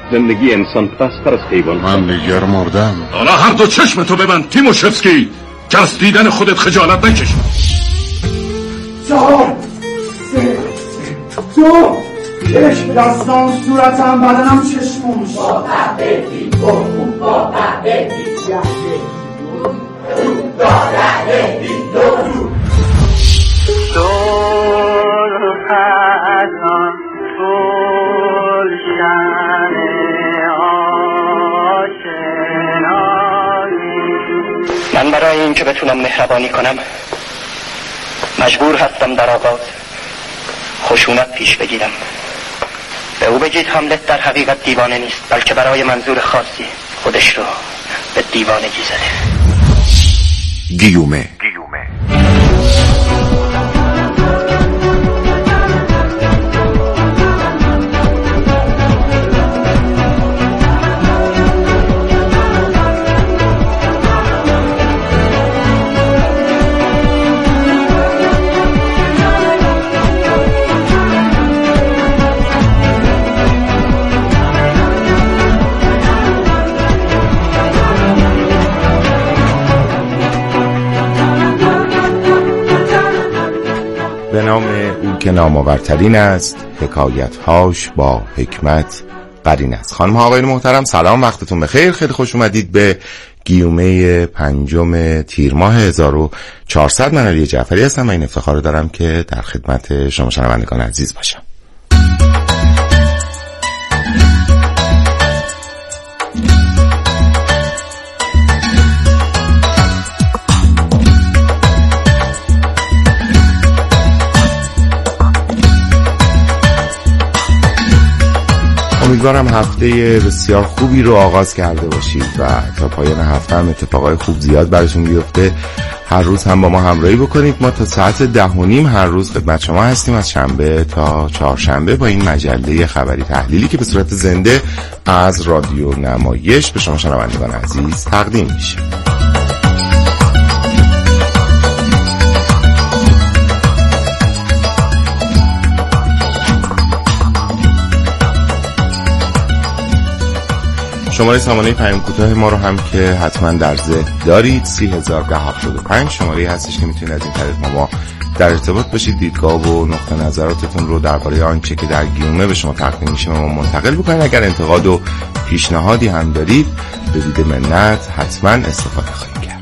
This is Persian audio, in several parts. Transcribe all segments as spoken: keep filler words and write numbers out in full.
زندگی انسان پستر از حیوان. من دیگر مردم. حالا هر دو چشم تو ببند تیموشفسکی که از دیدن خودت خجالت نکشی. چهار سه دو یک دستان صورتم بدنم چشموش با تحبیدی برخون با تحبیدی با تحبیدی دو خزان گلشن آشنایی. من برای اینکه بتونم مهربانی کنم مجبور هستم در آغاز خشونت پیش بگیرم. به او بگید هاملت در حقیقت دیوانه نیست، بلکه برای منظور خاصی خودش رو به دیوانگی زده. گیومه به نام او که نامآورترین است، حکایت‌هاش با حکمت قرین است. خانم ها آقایان محترم سلام، وقتتون بخیر. خیلی خوش اومدید به گیومه پنجم تیر ماه هزار و چهارصد. من علی جعفری هستم و این افتخار رو دارم که در خدمت شما شنوندگان عزیز باشم. امیدوارم هفته بسیار خوبی رو آغاز کرده باشید و تا پایان هفته هم اتفاقای خوب زیاد براتون بیفته. هر روز هم با ما همراهی بکنید. ما تا ساعت ده و نیم هر روز خدمت شما هستیم، از شنبه تا چهارشنبه، با این مجله خبری تحلیلی که به صورت زنده از رادیو نمایش به شما شنوندگان عزیز تقدیم میشه. شماره سامانه پیام کوتاه ما رو هم که حتما در ذهن دارید سی هزار ده هفتاد و پنج شماره هستش که میتونید از این طریق ما با در ارتباط باشید. دیدگاه و نقطه نظراتتون رو درباره آنچه که در گیومه به شما تقدیم میشه ما منتقل بکنید. اگر انتقاد و پیشنهادی هم دارید به دید منت حتما استفاده خواهید کرد.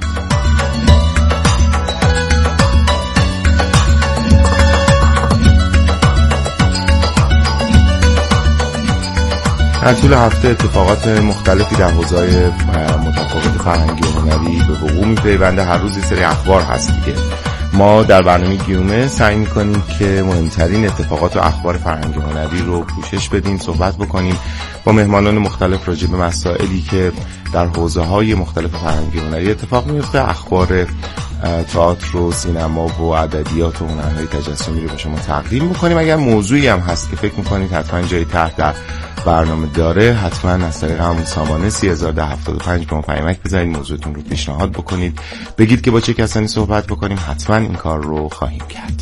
در طول هفته اتفاقات مختلفی در حوزه‌های متفاوت فرهنگی و هنری به وقوع می‌پیونده. هر روز یه سری اخبار هست دیگه. ما در برنامه گیومه سعی می‌کنیم که مهمترین اتفاقات و اخبار فرهنگی و هنری رو پوشش بدیم، صحبت بکنیم با مهمانان مختلف راجع به مسائلی که در حوزه‌های مختلف فرهنگی و هنری اتفاق میفته. اخبار تئاتر و سینما و ادبیات و هنرهای تجسمی رو به شما تقدیم بکنیم. اگر موضوعی هم هست که فکر می‌کنید حتما جای تحت در برنامه داره، حتما از طریق همون سامانه سی هزار ده هفتاد و پنج به ما پیامک بزنید، موضوعتون رو پیشنهاد بکنید، بگید که با چه کسانی صحبت بکنیم. حتما این کار رو خواهیم کرد.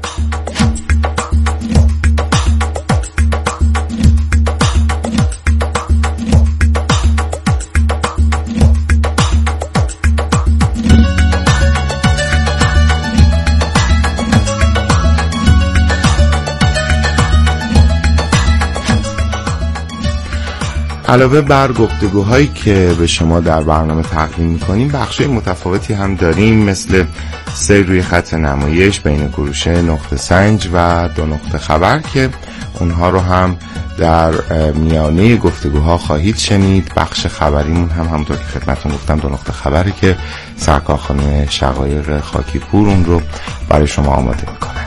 علاوه بر گفتگوهایی که به شما در برنامه تقدیم می‌کنیم، بخش‌های متفاوتی هم داریم، مثل سیر روی خط نمایش بین گروشه نقطه سنج و دو نقطه خبر که اونها رو هم در میانه گفتگوها خواهید شنید. بخش خبریمون هم همونطور که خدمتتون گفتم دو نقطه خبری که سرکار خانم شقایق خاکی پور اون رو برای شما آماده می‌کنه.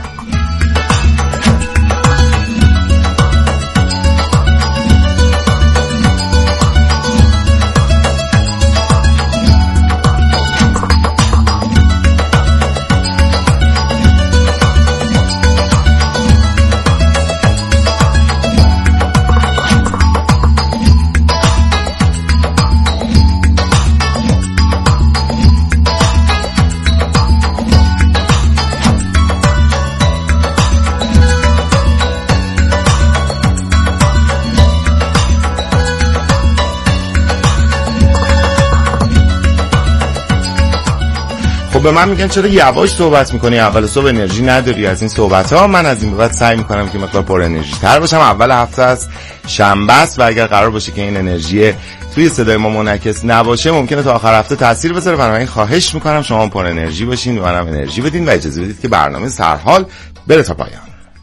خب به من میگن چرا یواش صحبت میکنی، اول صبح انرژی نداری از این صحبت ها. من از این به بعد سعی میکنم که مقدار پر انرژی تر باشم. اول هفته است، شنبه است و اگر قرار باشه که این انرژی توی صدای ما منعکس نباشه ممکنه تا آخر هفته تاثیر بذاره. بنابراین خواهش میکنم شما پر انرژی باشین و منم انرژی بدین و اجازه بدید که برنامه سرحال بره تا پایان.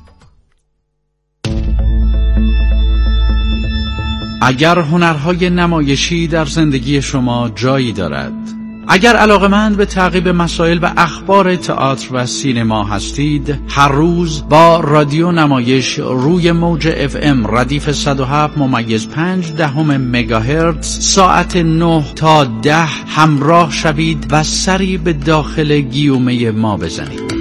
اگر هنرهای نمایشی در زندگی شما جایی دارد، اگر علاقه‌مند به تعقیب مسائل و اخبار تئاتر و سینما هستید، هر روز با رادیو نمایش روی موج اف ام ردیف صد و هفت ممیز پنج دهم مگاهرتز ساعت نه تا ده همراه شوید و سری به داخل گیومه ما بزنید.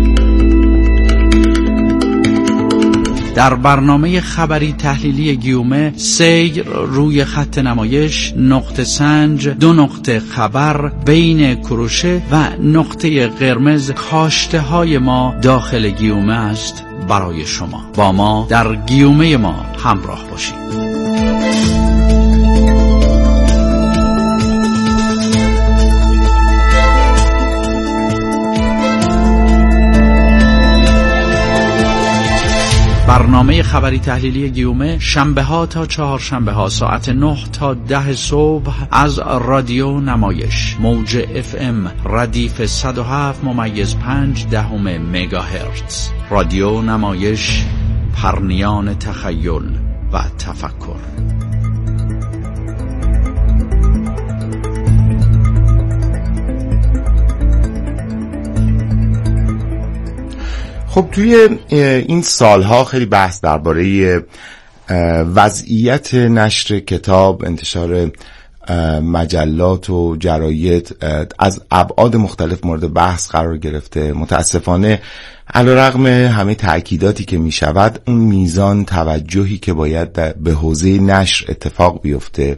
در برنامه خبری تحلیلی گیومه سیر روی خط نمایش، نقطه سنج، دو نقطه خبر، بین کروشه و نقطه قرمز کاشته های ما داخل گیومه است برای شما. با ما در گیومه ما همراه باشید. برنامه خبری تحلیلی گیومه شنبه ها تا چهار شنبه ها ساعت نه تا ده صبح از رادیو نمایش موج اف ام ردیف صد و هفت ممیز پنج دهم مگاهرتز. رادیو نمایش، پرنیان تخیل و تفکر. خب توی این سالها خیلی بحث درباره وضعیت نشر کتاب، انتشار مجلات و جراید از ابعاد مختلف مورد بحث قرار گرفته. متاسفانه علیرغم همه تأکیداتی که می شود، اون میزان توجهی که باید به حوزه نشر اتفاق بیفته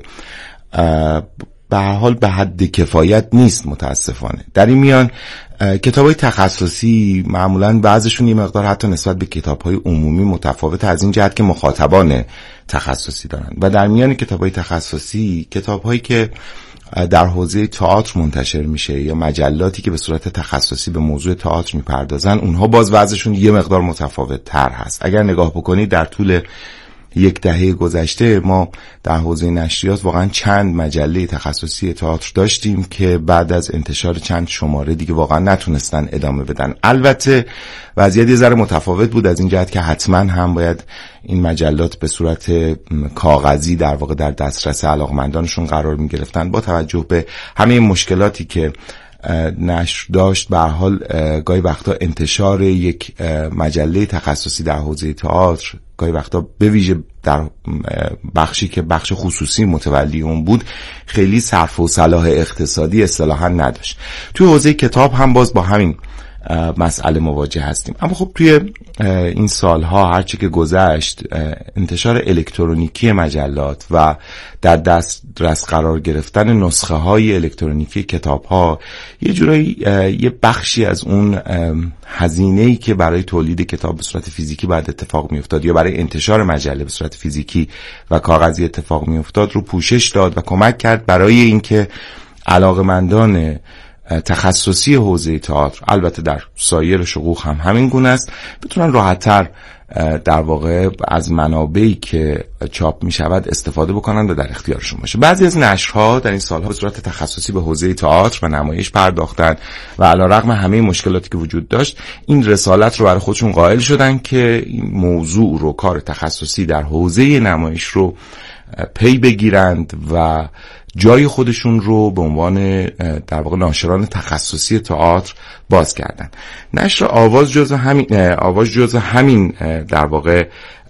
به هر حال به حد کفایت نیست متاسفانه. در این میان کتاب‌های تخصصی معمولاً بعضشون یه مقدار حتی نسبت به کتاب‌های عمومی متفاوت از این جهت که مخاطبان تخصصی دارن و در میان کتاب‌های تخصصی کتاب‌هایی که در حوزه تئاتر منتشر میشه یا مجلاتی که به صورت تخصصی به موضوع تئاتر میپردازن، اونها باز وضعشون یه مقدار متفاوت تر هست. اگر نگاه بکنید در طول یک دهه گذشته ما در حوزه نشریات واقعا چند مجله تخصصی تئاتر داشتیم که بعد از انتشار چند شماره دیگه واقعا نتونستن ادامه بدن. البته وضعیت یه ذره متفاوت بود از این جهت که حتما هم باید این مجلات به صورت کاغذی در واقع در دسترس علاقمندانشون قرار می گرفتن. با توجه به همه مشکلاتی که نشر داشت، به هر حال گاهی وقتا انتشار یک مجله تخصصی در حوزه تئاتر گاهی وقتا به ویژه در بخشی که بخش خصوصی متولی اون بود خیلی صرف و صلاح اقتصادی اصطلاحاً نداشت. توی حوزه کتاب هم باز با همین مسئله مواجه هستیم. اما خب توی این سالها هرچی که گذشت، انتشار الکترونیکی مجلات و در دسترس قرار گرفتن نسخه های الکترونیکی کتاب ها یه جورایی یه بخشی از اون هزینه‌ای که برای تولید کتاب به صورت فیزیکی بعد اتفاق می افتاد یا برای انتشار مجله به صورت فیزیکی و کاغذی اتفاق می افتاد رو پوشش داد و کمک کرد برای اینکه علاقه‌مندان تخصصی حوزه تئاتر، البته در سایر شقوق هم همین گونه است، بتونن راحت‌تر در واقع از منابعی که چاپ می شود استفاده بکنن و در اختیارشون باشه. بعضی از نشرها در این سالها به صورت تخصصی به حوزه تئاتر و نمایش پرداختن و علیرغم همه مشکلاتی که وجود داشت این رسالت رو برای خودشون قائل شدن که این موضوع رو، کار تخصصی در حوزه نمایش رو پی بگیرند و جای خودشون رو به عنوان در واقع ناشران تخصصی تئاتر باز کردن. نشر آواز جزء همین آواز جزء همین در واقع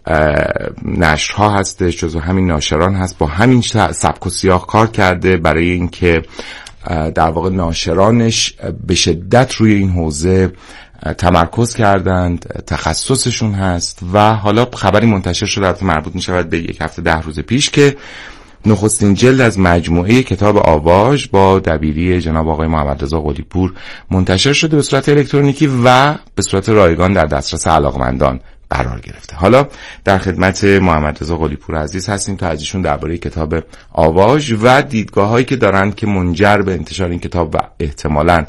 نشرها هستش، جزء همین ناشران هست. با همین سبک و سیاق کار کرده برای اینکه در واقع ناشرانش به شدت روی این حوزه تمرکز کردند، تخصصشون هست و حالا خبری منتشر شده البته مربوط می شود به یک هفته ده روز پیش که نخستین جلد از مجموعه کتاب آواژ با دبیری جناب آقای محمد رضا قلی پور منتشر شده به صورت الکترونیکی و به صورت رایگان در دسترس علاقمندان قرار گرفته. حالا در خدمت محمد رضا قلی پور عزیز هستیم تا از ایشون درباره کتاب آواژ و دیدگاه‌هایی که دارند که منجر به انتشار این کتاب و احتمالاً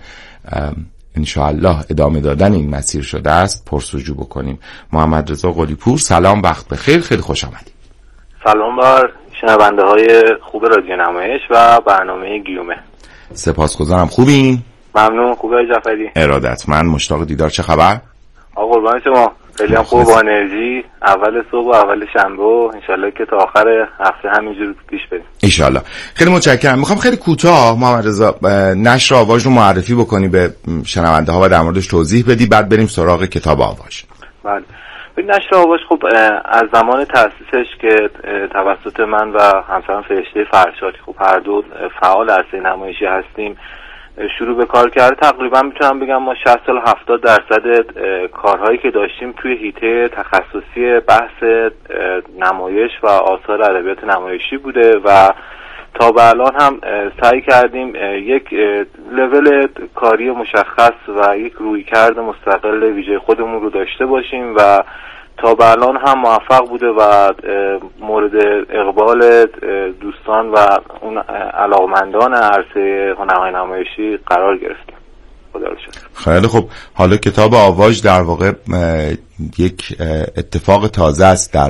انشاءالله ادامه دادن این مسیر شده است پرسجو بکنیم. محمد رضا قلی‌پور، سلام، وقت بخیر، خیلی خوش آمدید. سلام بر شنونده های خوب رادیو نمایش و برنامه گیومه. سپاسگزارم. خوبین؟ ممنون. خوبه جعفری؟ ارادت. من مشتاق دیدار. چه خبر؟ آقا قربان شما. خیلی هم خوب، با انرژی. اول صبح و اول شنبه و انشالله که تا آخر هفته همینجور پیش بریم انشالله. خیلی متشکرم. میخوام خیلی کوتاه محمد رضا نشر آواژ رو معرفی بکنی به شنونده ها و در موردش توضیح بدی، بعد بریم سراغ کتاب آواژ. بله. نشر آواژ خب از زمان تأسیسش که توسط من و همسرم فرشته فرشادی خب هر دو فعال عرصه نمایشی هستیم شروع به کار کرده، تقریبا میتونم بگم ما شصت تا هفتاد درصد کارهایی که داشتیم توی حیطه تخصصی بحث نمایش و آثار ادبیات نمایشی بوده و تا به الان هم سعی کردیم یک لول کاری مشخص و یک رویکرد مستقل ویژه خودمون رو داشته باشیم و تا به الان هم موفق بوده و مورد اقبال دوستان و اون علاقمندان عرصه هنرهای نمایشی قرار گرفتیم. خدا رو شکر. خیلی خوب. حالا کتاب آواژ در واقع یک اتفاق تازه است در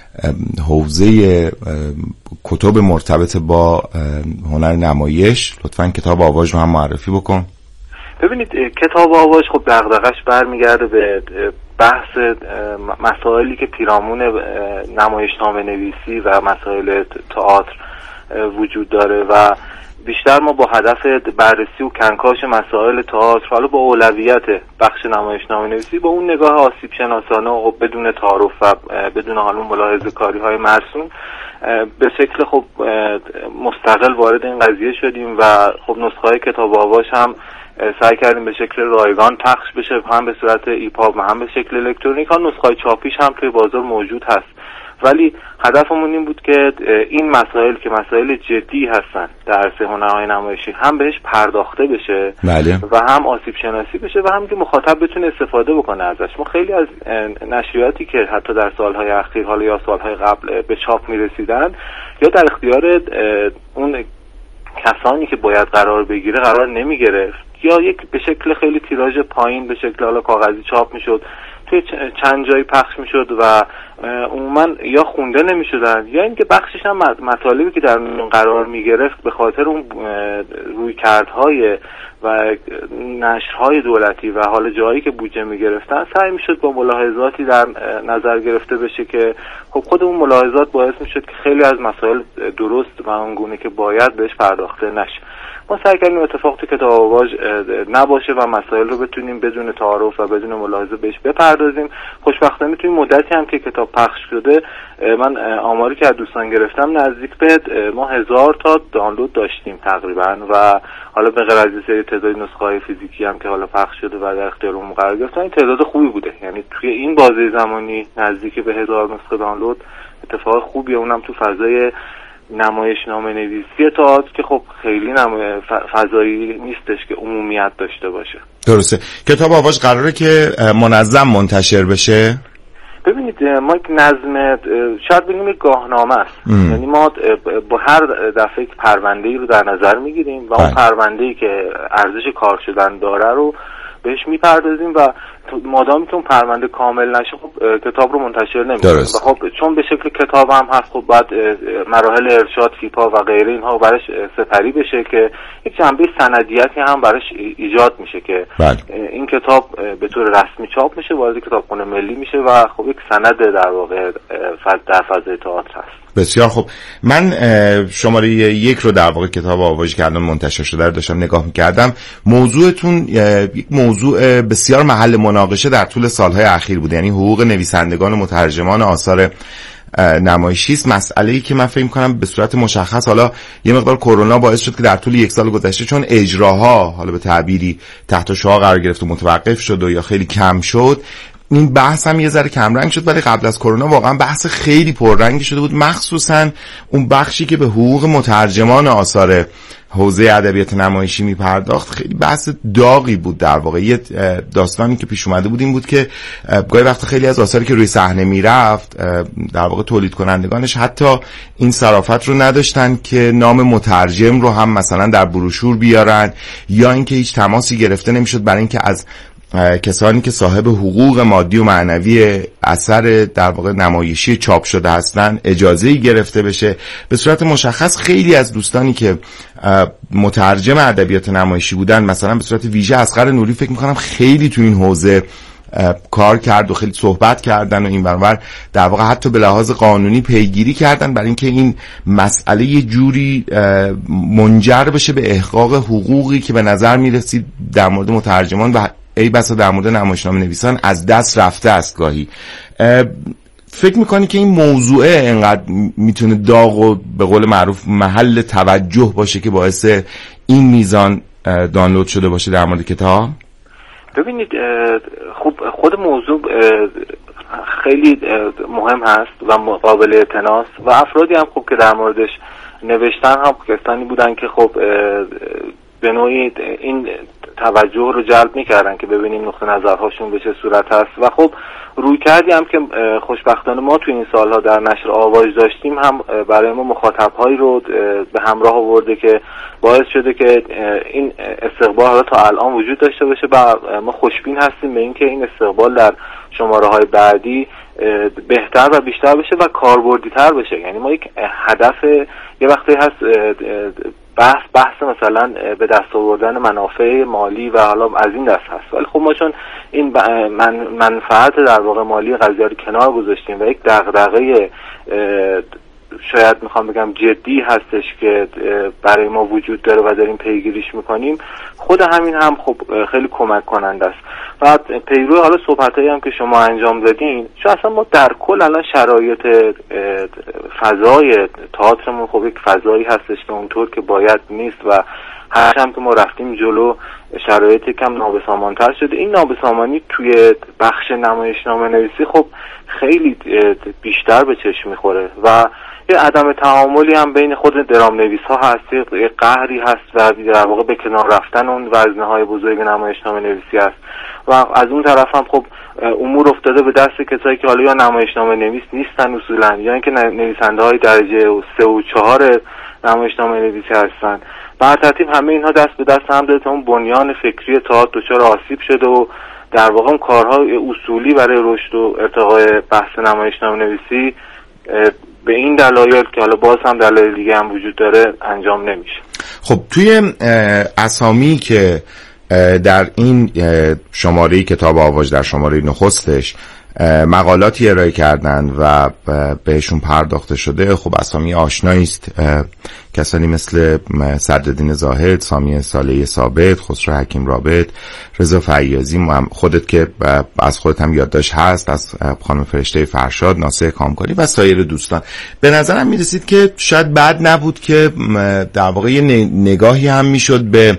حوزه کتب مرتبط با هنر نمایش. لطفاً کتاب آواژ رو هم معرفی بکن. ببینید کتاب آواژ خب دغدغش برمیگرده به بحث مسائلی که پیرامون نمایشنامه نویسی و مسائل تئاتر وجود داره و بیشتر ما با هدف بررسی و کنکاش مسائل تئاتر، حالا با اولویت بخش نمایشنامه نویسی با اون نگاه آسیب شناسانه و بدون تعارف و بدون حالا ملاحظه کاری های مرسوم به شکل خب مستقل وارد این قضیه شدیم و خب نسخه های کتاب آواژ هم سعی کردیم به شکل رایگان پخش بشه، هم به صورت ایپاب و هم به شکل الکترونیک. ها نسخه چاپیش هم توی بازار موجود هست، ولی هدفمون این بود که این مسائل که مسائل جدی هستن در عرصه هنرهای نمایشی هم بهش پرداخته بشه بله. و هم آسیب شناسی بشه و هم که مخاطب بتونه استفاده بکنه ازش. ما خیلی از نشریاتی که حتی در سالهای اخیر حالا یا سالهای قبل به چاپ میرسیدن یا در اختیار اون کسانی که باید قرار بگیره قرار نمی گرفت یا یک به شکل خیلی تیراژ پایین به شکل حالا کاغذی چاپ می شد، توی چند جایی پخش می شد و عموما یا خونده نمی شدن یا اینکه بخشش هم مطالبی که در قرار می گرفت به خاطر اون رویکردهای و نشرهای دولتی و حالا جایی که بودجه می گرفتن سعی می شد با ملاحظاتی در نظر گرفته بشه که خب خود اون ملاحظات باعث می شد که خیلی از مسائل درست و اونگونه که باید بهش پرداخته نشه. ما سعی کردیم اتفاق تو کتاب آواژ نباشه و مسائل رو بتونیم بدون تعارف و بدون ملاحظه بهش بپردازیم. خوشبختانه توی مدتی هم که کتاب پخش شده من آماری که از دوستان گرفتم نزدیک به ما هزار تا دانلود داشتیم تقریبا و حالا به غیر از این سری تعداد نسخه‌های فیزیکی هم که حالا پخش شده و در اختیارمون قرار گرفتن این تعداد خوبی بوده، یعنی توی این بازه زمانی نزدیک به هزار نسخه دانلود اتفاق خوبیه، اونم تو فضای نمایشنامه نویسی تئاتر که خب خیلی نم... فضایی نیستش که عمومیت داشته باشه. درسته. کتاب آواژ قراره که منظم منتشر بشه؟ ببینید ما یک نظم شاید بگیم یک گاهنامه است، یعنی ما با هر دفعه یک پرونده‌ای رو در نظر میگیریم و اون پرونده‌ای که ارزش کار شدن داره رو بهش میپردازیم و مادامی که اون پرونده کامل نشه خب کتاب رو منتشر نمی‌کنیم و خب چون به شکل کتاب هم هست خب بعد مراحل ارشاد فیپا و غیره اینها براش سپری بشه که یک جنبه سندیتی هم براش ایجاد میشه که بله. این کتاب به طور رسمی چاپ میشه، وارد کتابخونه ملی میشه و خب یک سند در واقع در فضای تئاتر هست. بسیار خوب. من شماره یک رو در واقع کتاب آواژ که الان منتشر شده رو داشتم نگاه می‌کردم. موضوعتون یک موضوع بسیار محل مناقشه در طول سالهای اخیر بوده، یعنی حقوق نویسندگان و مترجمان آثار نمایشی است. مسئله‌ای که من فکر می‌کنم به صورت مشخص حالا یه مقدار کرونا باعث شد که در طول یک سال گذشته چون اجراها حالا به تعبیری تحت شعاع قرار گرفت و متوقف شد و یا خیلی کم شد، این بحث هم یه ذره کمرنگ شد، ولی قبل از کرونا واقعا بحث خیلی پررنگی شده بود، مخصوصا اون بخشی که به حقوق مترجمان آثار حوزه ادبیات نمایشی میپرداخت. خیلی بحث داغی بود. در واقع یه داستانی که پیش اومده بود این بود که گاهی وقت خیلی از آثاری که روی صحنه میرفت در واقع تولید کنندگانش حتی این صرافت رو نداشتن که نام مترجم رو هم مثلا در بروشور بیارن، یا اینکه هیچ تماسی گرفته نمیشد برای اینکه از کسانی که صاحب حقوق مادی و معنوی اثر در واقع نمایشی چاپ شده هستن اجازه‌ای گرفته بشه. به صورت مشخص خیلی از دوستانی که مترجم ادبیات نمایشی بودن، مثلا به صورت ویژه اصغر نوری فکر می‌کنم خیلی تو این حوزه کار کرد و خیلی صحبت کردن و این برابر در واقع حتی به لحاظ قانونی پیگیری کردن برای اینکه این مسئله یه جوری منجر بشه به احقاق حقوقی که به نظر می‌رسید در مورد مترجمان و ای بسا در مورد نمایشنامه نویسان از دست رفته است. گاهی فکر میکنی که این موضوع اینقدر میتونه داغ و به قول معروف محل توجه باشه که باعث این میزان دانلود شده باشه در مورد کتاب؟ ببینید خب خود موضوع خیلی مهم هست و قابل اعتناست و افرادی هم خب که در موردش نوشتن هم کسانی بودن که خب به نوعی این توجه رو جلب میکردن که ببینیم نقطه نظرهاشون به چه صورت هست و خب روی کردی هم که خوشبختانه ما توی این سالها در نشر آواز داشتیم هم برای ما مخاطبهایی رو به همراه آورده که باعث شده که این استقبال تا الان وجود داشته باشه و ما خوشبین هستیم به اینکه این استقبال در شماره های بعدی بهتر و بیشتر بشه و کاربردی تر بشه. یعنی ما یک هدف یه وقتی هست بحث بحث مثلا به دست آوردن منافع مالی و حالا از این دست هست، ولی خب ما چون این من منفعت در واقع مالی قضیه رو کنار گذاشتیم و یک دغدغه شاید میخوام بگم جدی هستش که برای ما وجود داره و داریم پیگیریش میکنیم، خود همین هم خب خیلی کمک کننده است. و پیرو حالا صحبتایی هم که شما انجام دادین، چون اصلا ما در کل الان شرایط فضای تئاترمون خب یک فضایی هستش که اونطور که باید نیست و هر هم که ما رفتیم جلو شرایط کم نابسامانتر شده. این نابسامانی توی بخش نمایشنامه نویسی خب خیلی بیشتر به چشم میخوره و یه عدم تعاملی هم بین خود درام نویس ها هست، یه قهری هست و در واقع به کنار رفتن اون وزنه های بزرگ نمایشنامه نویسی هست و از اون طرف هم خب امور افتاده به دست کسایی که حالا یا نمایشنامه نویس نیستن اصولا یا اینکه نویسنده های درجه سه و چهار نمایشنامه نویسی هستن. بر ترتیب همه اینها دست به دست هم داده تا اون بنیان فکری تئاتر دچار آسیب شده و در واقع اون کارهای اصولی برای رشد و ارتقای بحث نمایشنامه نویسی به این دلایل که حالا باز هم دلایل دیگه هم وجود داره انجام نمیشه. خب توی اسامی که در این شماره کتاب آواز در شماره نخستش مقالاتی ارائه کردن و بهشون پرداخته شده، خب اسامی آشنایی است. کسانی مثل صدرالدین زاهد، سامی صالحی ثابت، خسرو حکیم رابط، رضا فیاضی، خودت که از خودت هم یادداشت هست، از خانم فرشته فرشاد، ناصر کامکاری و سایر دوستان. به نظرم میرسید که شاید بد نبود که در واقع نگاهی هم میشد به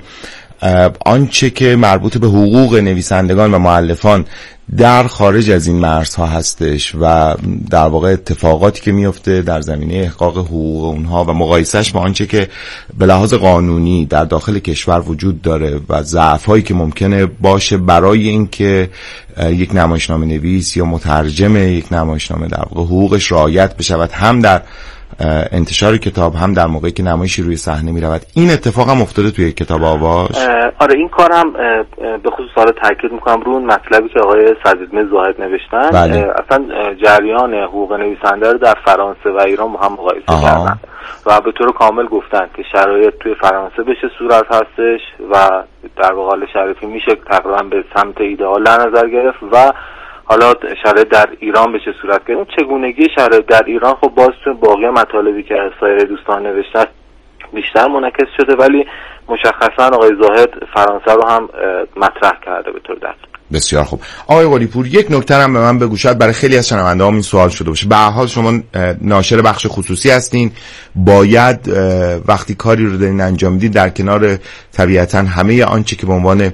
آنچه که مربوط به حقوق نویسندگان و مؤلفان در خارج از این مرزها هستش و در واقع اتفاقاتی که میفته در زمینه احقاق حقوق اونها و مقایسهش با آنچه که به لحاظ قانونی در داخل کشور وجود داره و ضعف‌هایی که ممکنه باشه برای اینکه یک نمایشنامه نویس یا مترجم یک نمایشنامه در واقع حقوقش رعایت بشود، هم در انتشار کتاب هم در موقعی که نمایشی روی صحنه می رود. این اتفاق هم افتاده توی کتاب آواز؟ آره این کار هم به خصوص حالا تاکید میکنم رو اون مطلبی که آقای صدرالدین زاهد نوشتن. بله. اصلا جریان حقوق نویسنده رو در فرانسه و ایران با هم مقایسه کردن و به طور کامل گفتن که شرایط توی فرانسه به چه صورت هستش و در واقع شرایطی میشه تقریبا به سمت ایدئال در نظر گرفت و حالا شرایط در ایران به چه صورت که اون چگونگی شرایط در ایران خب باز تو باقی مطالبی که سایر دوستان نوشتن بیشتر منعکس شده، ولی مشخصا آقای زاهد فرانسه رو هم مطرح کرده به طور دقیق. بسیار خوب. آقای قلی پور، یک نکته هم به من بگو، شاید برای خیلی از شنونده‌ها این سوال شده باشه. به هر حال شما ناشر بخش خصوصی هستین، باید وقتی کاری رو دارین انجام میدین در کنار طبیعتا همه آنچه که به عنوان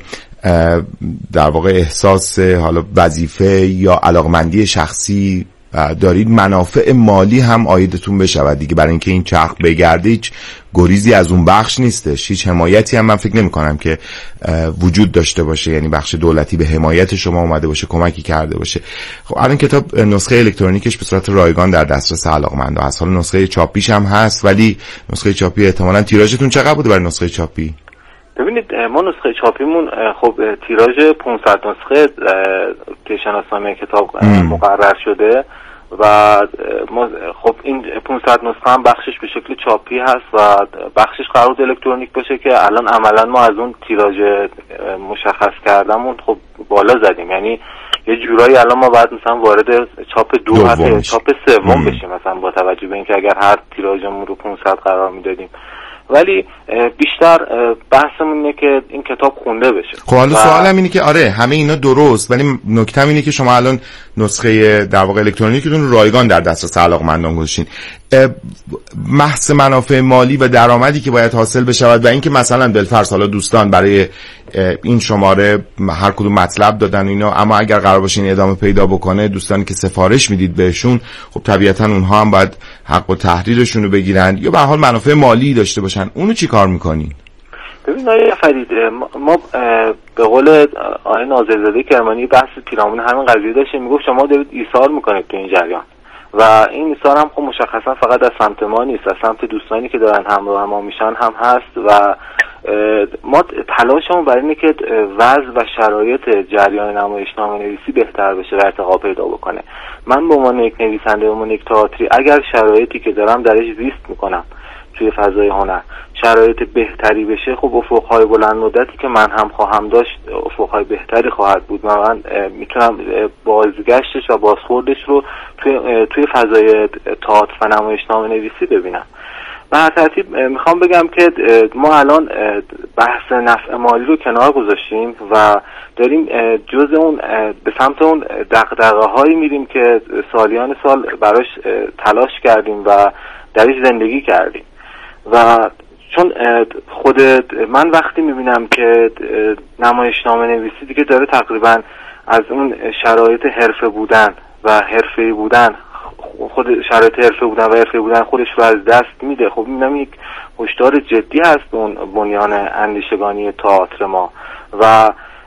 در واقع احساس حالا وظیفه یا علاقمندی شخصی دارید، منافع مالی هم عایدتون بشود دیگه. برای اینکه این چرخ بگرده هیچ گریزی از اون بخش نیستش، هیچ حمایتی هم من فکر نمی کنم که وجود داشته باشه، یعنی بخش دولتی به حمایت شما اومده باشه، کمکی کرده باشه. خب الان کتاب نسخه الکترونیکش به صورت رایگان در دسترس علاقه‌مندا هست. حالا نسخه چاپیش هم هست، ولی نسخه چاپی احتمالاً تیراژتون چقدر بوده برای نسخه چاپی؟ ببینید ما نسخه چاپیمون خب تیراژ پانصد نسخه که شناسنامه کتاب مقرر شده و ما خب این پانصد نسخه هم بخشش به شکل چاپی هست و بخشش قرار الکترونیک باشه که الان عملا ما از اون تیراژ مشخص کردمون خب بالا زدیم، یعنی یه جورایی الان ما باید مثلا وارد چاپ دو حتی چاپ سوم بشیم مثلا با توجه به اینکه اگر هر تیراژمون رو پانصد قرار میدادیم، ولی بیشتر بحثمون اینه که این کتاب خونده بشه. خب حالا سوالم اینه که آره همه اینا درست، ولی نکته‌م اینه که شما الان نسخه در واقع الکترونیکتون رایگان در دسترس علاقه‌مندان گذاشتین. محض منافع مالی و درآمدی که باید حاصل بشود و اینکه مثلا بالفرض حالا دوستان برای این شماره هر کدوم مطلب دادن اینا، اما اگر قرار باشه این ادامه پیدا بکنه، دوستانی که سفارش میدید بهشون خب طبیعتا اونها هم باید حق و تحریرشون رو بگیرن یا به هر حال منافع مالی داشته باشن. اونو چی کار میکنین؟ ببین آقای فرید، ما به قول آقای ناظرزاده کرمانی بحث پیرامون همین قضیه داشتیم، میگفت شما دارید ایثار میکنید تو این جریان و این ایثار هم خب مشخصا فقط از سمت ما نیست، از سمت دوستانی که دارن همراه ما میشن هم هست و ما تلاشمون برای اینه که وضع و شرایط جریان نمایشنامه نویسی بهتر بشه و ارتقا پیدا بکنه. من به عنوان یک نویسنده، به عنوان یک تئاتری، اگر شرایطی که دارم درش زیست میکنم توی فضای هنر شرایط بهتری بشه، خب افقهای بلند مدتی که من هم خواهم داشت افقهای بهتری خواهد بود. من میتونم بازگشتش و بازخوردش رو توی توی فضای تئاتر و نمایشنامه نویسی ببینم. به هر ترتیب میخوام بگم که ما الان بحث نفع مالی رو کنار گذاشتیم و داریم جز اون به سمت اون دغدغه‌هایی میریم که سالیان سال براش تلاش کردیم و درش زندگی کردیم. و چون خود من وقتی میبینم که نمایشنامه نویسی دیگه داره تقریبا از اون شرایط حرفه بودن و حرفه‌ای بودن، خود شرایط حرفه بودن و حرفه بودن خودش رو از دست میده، خب میبینم یک هشدار جدی هست اون بنیان اندیشگانی تئاتر ما و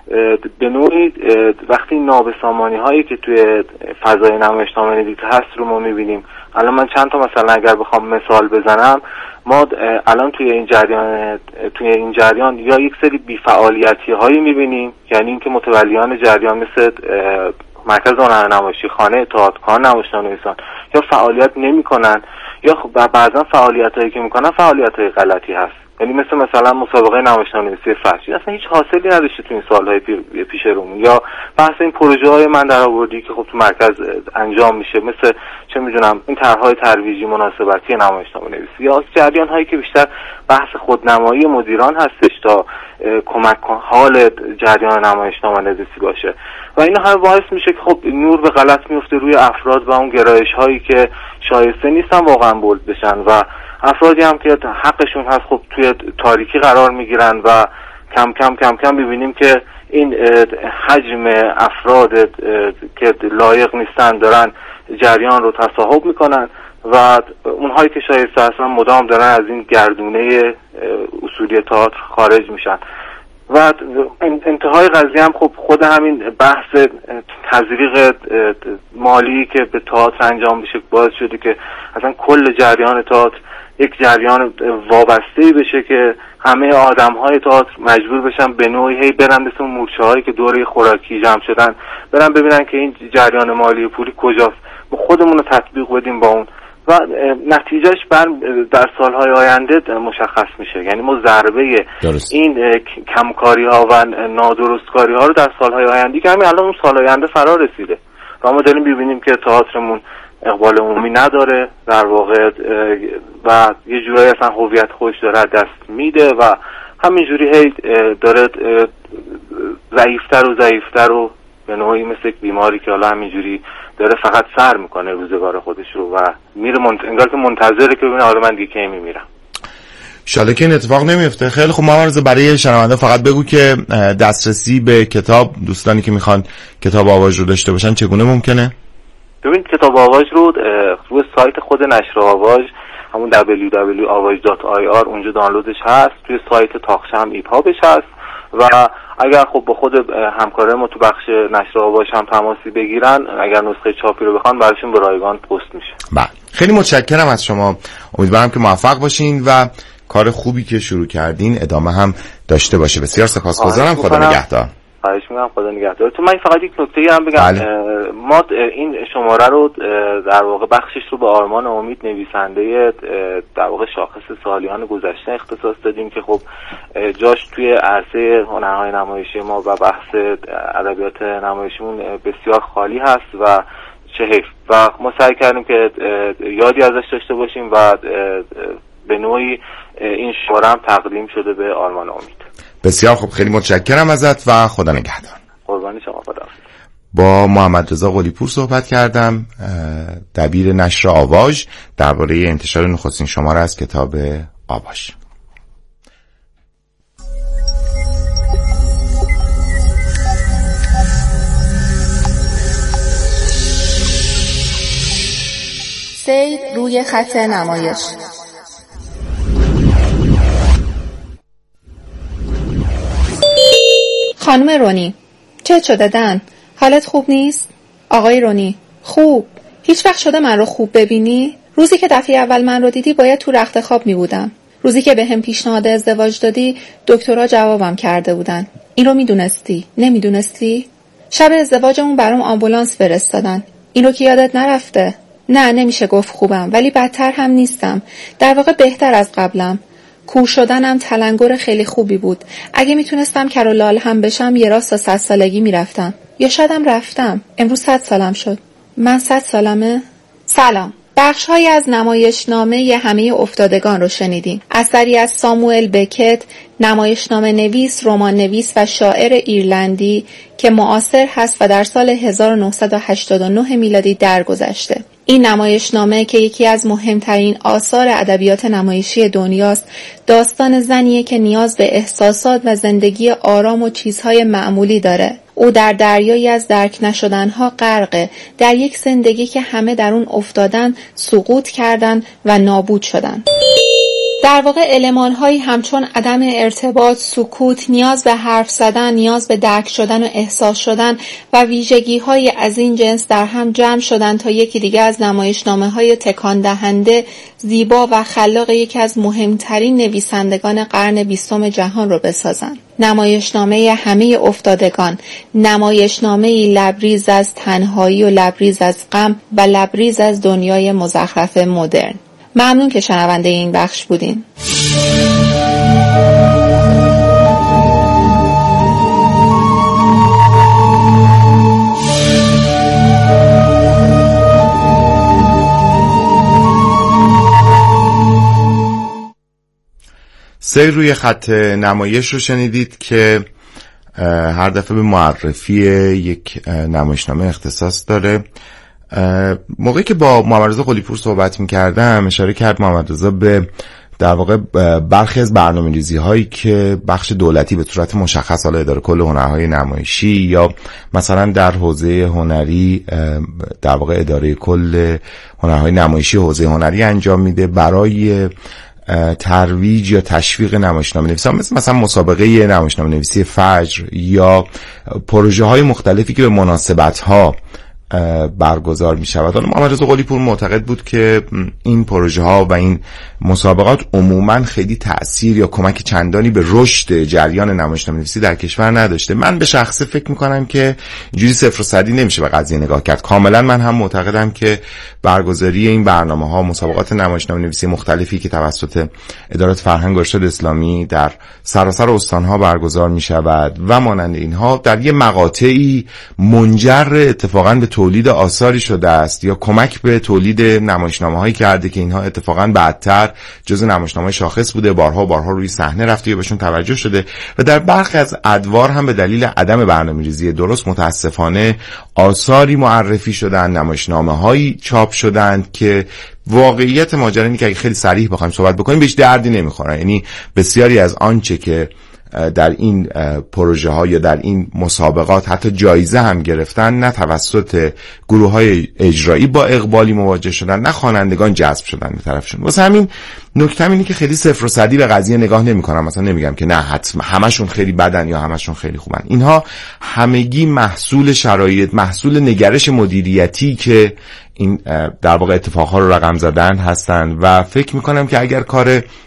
به نوعی وقتی نابسامانی هایی که توی فضای نمایشنامه نویسی هست رو ما میبینیم. الان من چند تا مثلا اگر بخوام مثال بزنم، ما الان توی این جریان توی این جریان یا یک سری بی‌فعالیتی هایی میبینیم، یعنی اینکه متولیان جریان مثل مرکز هنرنمایشی، خانه تئاتر، نمایشنامه نویسان یا فعالیت نمی‌کنن یا بعضا فعالیتایی که میکنن فعالیت‌های غلطی هست، یعنی مثل مثلا مسابقه نمایشنامه نویسی فحشی اصلا هیچ حاصلی نداشته تو این سالهای پیش رومون، یا بحث این پروژه های من در آوردی که خب تو مرکز انجام میشه، مثل چه میدونم این طرح‌های ترویجی مناسبتی نمایشنامه نویسی یا جریان هایی که بیشتر بحث خودنمایی مدیران هستش تا کمک حال جریان نمایشنامه نویسی باشه و این هم باعث میشه که خب نور به غلط میفته روی افراد و اون گرایش هایی که شایسته نیستن واقعا بولد بشن و افرادی هم که حقشون هست خب توی تاریکی قرار میگیرن و کم کم کم کم ببینیم که این حجم افراد که لایق نیستن دارن جریان رو تصاحب میکنن و اونهایی که شایسته هستن مدام دارن از این گردونه اصولی تئاتر خارج میشن و انتهای قضیه هم خب خود همین بحث تزریق مالی که به تئاتر انجام میشه باعث شده که اصلا کل جریان تئاتر یک جریان وابسته‌ای بشه که همه آدم‌های تئاتر مجبور بشن به نوعی هی برن مثل اون مورچه‌هایی که دوره خوراکی جمع شدن برن ببینن که این جریان مالی پولی کجاست، ما خودمون رو تطبیق بدیم با اون و نتیجهش بر در سالهای آینده مشخص میشه. یعنی ما ضربه درست. این کمکاری ها و نادرستکاری ها رو در سالهای آینده که همین الان اون سال آینده فرا رسیده و ما داریم ببینیم که تئاترمون اقبال عمومی نداره در واقع و یه جورایی اصلا هویت خودش داره دست میده و همینجوری هی داره ضعیفتر و ضعیفتر و به نوعی مثل یک بیماری که حالا همینجوری داره فقط سر میکنه روزگار خودش رو و میره منت... انگار که منتظره که ببینه حالا من دیگه کی میمیرم. انشالله که این اتفاق نمیفته. خیلی خوب محمد رضا، برای شنونده فقط بگو که دسترسی به کتاب دوستانی که میخوان کتاب آواژ رو داشته باشن چگونه ممکنه؟ ببین کتاب آواژ رو روی سایت خود نشر آواژ، همون دبلیو دبلیو آواژ دات آی آر، اونجا دانلودش هست. توی سایت تاقچه هم ایپابش هست و اگر خب با خود همکارای ما تو بخش نشر آواژ هم تماسی بگیرن، اگر نسخه چاپی رو بخوان براشون به رایگان پست میشه. بله، خیلی متشکرم از شما. امیدوارم که موفق باشین و کار خوبی که شروع کردین ادامه هم داشته باشه. بسیار سپاسگزارم. خدا نگهدار. خواهش می‌کنم. خدا نگهدار. تو من فقط یک نکته هم بگم. بله. ما این شماره رو در واقع بخشش رو به آرمان امید نویسنده در واقع شاخص سالیان گذشته اختصاص دادیم که خب جاش توی عرصه هنرهای نمایشی ما و بحث ادبیات نمایشیمون بسیار خالی هست و چه حیف. و ما سعی کردیم که یادی ازش داشته باشیم و به نوعی این شماره هم تقدیم شده به آرمان امید. بسیار خوب، خیلی متشکرم ازت و خدا نگهدار. قربانی شما. خدا. با محمد رضا قلی‌پور صحبت کردم، دبیر نشر آواژ، درباره انتشار نخستین شماره از کتاب آواژ. سید روی خط نمایش. خانم رونی، چه شده دن؟ حالت خوب نیست؟ آقای رونی، خوب. هیچ وقت شده من رو خوب ببینی؟ روزی که دفعه اول من رو دیدی باید تو رخت خواب می بودم. روزی که به هم پیشنهاد ازدواج دادی دکترها جوابم کرده بودن. این رو می دونستی؟ نمی دونستی؟ شب ازدواجمون برام آمبولانس فرستادن. این رو که یادت نرفته؟ نه، نمیشه گفت خوبم، ولی بدتر هم نیستم. در واقع بهتر از قبلم. کور شدنم تلنگر خیلی خوبی بود. اگه میتونستم کر و لال هم بشم یه راست تا صد سالگی میرفتم. یا شایدم رفتم. امروز صد سالم شد. من صد سالمه؟ سلام. بخش‌هایی از نمایشنامه همه افتادگان رو شنیدیم. اثری از ساموئل بکت، نمایشنامه نویس، رمان نویس و شاعر ایرلندی که معاصر هست و در سال هزار و نهصد و هشتاد و نه میلادی درگذشته. این نمایشنامه که یکی از مهمترین آثار ادبیات نمایشی دنیاست، داستان زنیه که نیاز به احساسات و زندگی آرام و چیزهای معمولی داره. او در دریایی از درک نشدنها غرقه، در یک زندگی که همه در اون افتادن، سقوط کردن و نابود شدن. در واقع المان‌هایی همچون عدم ارتباط، سکوت، نیاز به حرف زدن، نیاز به درک شدن و احساس شدن و ویژگی‌های از این جنس در هم جمع شدن تا یکی دیگه از نمایشنامه‌های تکان دهنده، زیبا و خلاق یکی از مهمترین نویسندگان قرن بیستم جهان رو بسازن. نمایشنامه همه افتادگان، نمایشنامه‌ای لبریز از تنهایی و لبریز از غم و لبریز از دنیای مزخرف مدرن. ممنون که شنونده این بخش بودین. سیر روی خط نمایش رو شنیدید که هر دفعه به معرفی یک نمایشنامه اختصاص داره. موقعی که با محمد رضا قلی‌پور صحبت می‌کردم اشاره کرد محمد رضا به در واقع برخی از برنامه‌ریزی هایی که بخش دولتی به صورت مشخص حالا اداره کل هنرهای نمایشی یا مثلا در حوزه هنری در واقع اداره کل هنرهای نمایشی حوزه هنری انجام میده برای ترویج یا تشویق نمایشنامه نویسی، مثل مثلا مسابقه نمایشنامه نویسی فجر یا پروژه های مختلفی که به مناسبت ها برگزار می شود. حالا محمد رضا قلی‌پور معتقد بود که این پروژه ها و این مسابقات عموما خیلی تأثیر یا کمک چندانی به رشد جریان نمایشنامه نویسی در کشور نداشته. من به شخصه فکر می کنم که اینجوری صفر و صدی نمیشه به قضیه نگاه کرد. کاملا من هم معتقدم که برگزاری این برنامه ها، مسابقات نمایشنامه نویسی مختلفی که توسط ادارات فرهنگ و ارشاد اسلامی در سراسر استان ها برگزار می شود و مانند اینها در یه مقاطعی منجر اتفاقا به تولید آثاری شده است یا کمک به تولید نمایشنامه هایی کرده که اینها اتفاقا بعدتر جزء نمایشنامه شاخص بوده، بارها بارها روی صحنه رفته یا بهشون توجه شده و در برخی از ادوار هم به دلیل عدم برنامه‌ریزی درست متاسفانه آثاری معرفی شدن، نمایشنامه هایی چاپ شدن که واقعیت ماجرا اینه که اگه خیلی صریح بخوایم صحبت بکنیم بهش دردی نمیخورن. یعنی بسیاری از آنچه که در این پروژه ها یا در این مسابقات حتی جایزه هم گرفتن، نه توسط گروه های اجرایی با اقبالی مواجه شدن، نه خوانندگان جذب شدن به طرفشون. واسه همین نکته اینه که خیلی صفر و صدی به قضیه نگاه نمی‌کنم. مثلا نمیگم که نه حتما همشون خیلی بدن یا همشون خیلی خوبن. اینها همگی محصول شرایط، محصول نگرش مدیریتی که این در واقع اتفاقها رو رقم زدن هستن و فکر میکنم که اگر کار